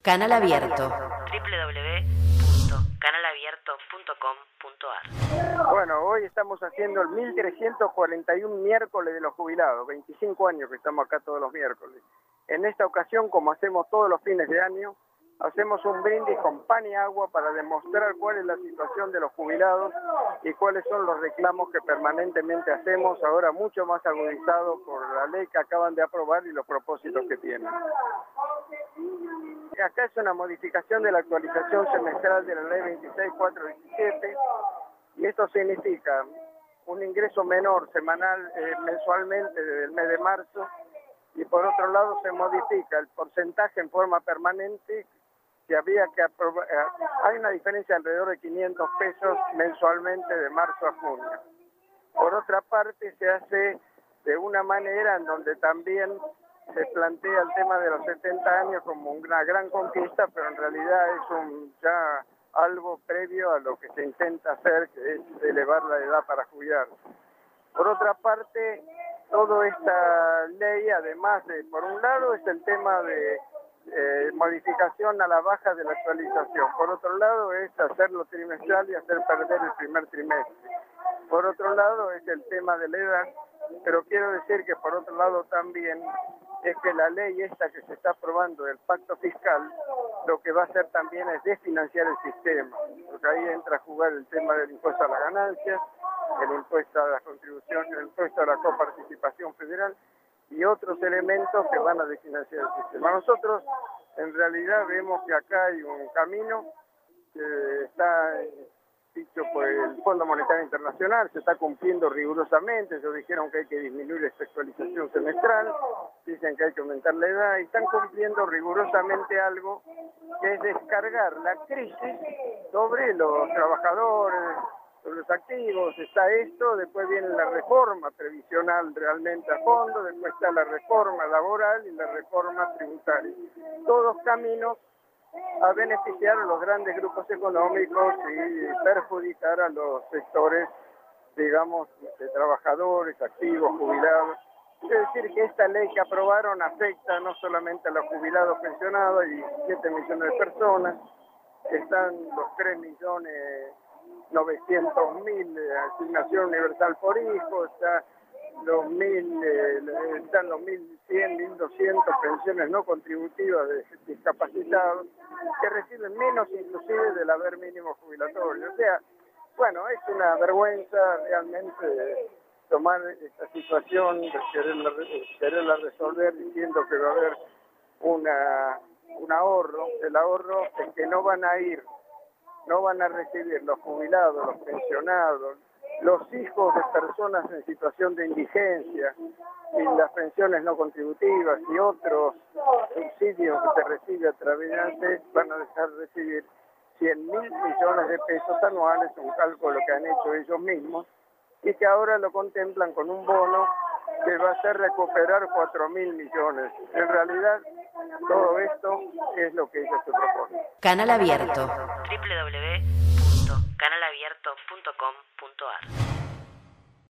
Canal Abierto. www.canalabierto.com.ar. Bueno, hoy estamos haciendo el 1341 miércoles de los jubilados, 25 años que estamos acá todos los miércoles. En esta ocasión, como hacemos todos los fines de año, hacemos un brindis con pan y agua para demostrar cuál es la situación de los jubilados y cuáles son los reclamos que permanentemente hacemos, ahora mucho más agudizados por la ley que acaban de aprobar y los propósitos que tienen. Acá es una modificación de la actualización semestral de la ley 26417 y esto significa un ingreso menor mensualmente desde el mes de marzo, y por otro lado se modifica el porcentaje en forma permanente que había que aprobar. Hay una diferencia de alrededor de 500 pesos mensualmente de marzo a junio. Por otra parte se hace de una manera en donde también se plantea el tema de los 70 años como una gran conquista, pero en realidad es ya algo previo a lo que se intenta hacer, que es elevar la edad para jubilarse. Por otra parte, toda esta ley, además de, por un lado, es el tema de modificación a la baja de la actualización. Por otro lado, es hacerlo trimestral y hacer perder el primer trimestre. Por otro lado, es el tema de la edad, pero quiero decir que por otro lado también es que la ley esta que se está aprobando del pacto fiscal, lo que va a hacer también es desfinanciar el sistema, porque ahí entra a jugar el tema del impuesto a las ganancias, el impuesto a las contribuciones, el impuesto a la coparticipación federal y otros elementos que van a desfinanciar el sistema. Nosotros en realidad vemos que acá hay un camino que está dicho por el Fondo Monetario Internacional, se está cumpliendo rigurosamente. Ellos dijeron que hay que disminuir la actualización semestral, dicen que hay que aumentar la edad y están cumpliendo rigurosamente algo que es descargar la crisis sobre los trabajadores, sobre los activos. Está esto, después viene la reforma previsional realmente a fondo, después está la reforma laboral y la reforma tributaria. Todos caminos a beneficiar a los grandes grupos económicos y perjudicar a los sectores, digamos, de trabajadores, activos, jubilados. Es decir, que esta ley que aprobaron afecta no solamente a los jubilados pensionados, hay 17 millones de personas, están los 3.900.000 de asignación universal por hijo, están los 1.100, 1.200 pensiones no contributivas de discapacitados, que reciben menos inclusive del haber mínimo jubilatorio. O sea, bueno, es una vergüenza realmente tomar esta situación, de quererla resolver diciendo que va a haber un ahorro. El ahorro es que no van a recibir los jubilados, los pensionados, los hijos de personas en situación de indigencia y las pensiones no contributivas y otros subsidios que se recibe a través de ANSES, van a dejar de recibir 100.000 millones de pesos anuales, un cálculo que han hecho ellos mismos, y que ahora lo contemplan con un bono que va a hacer recuperar 4.000 millones. En realidad, todo esto es lo que ellos se proponen. Canal Abierto. www.canalabierto.com.ar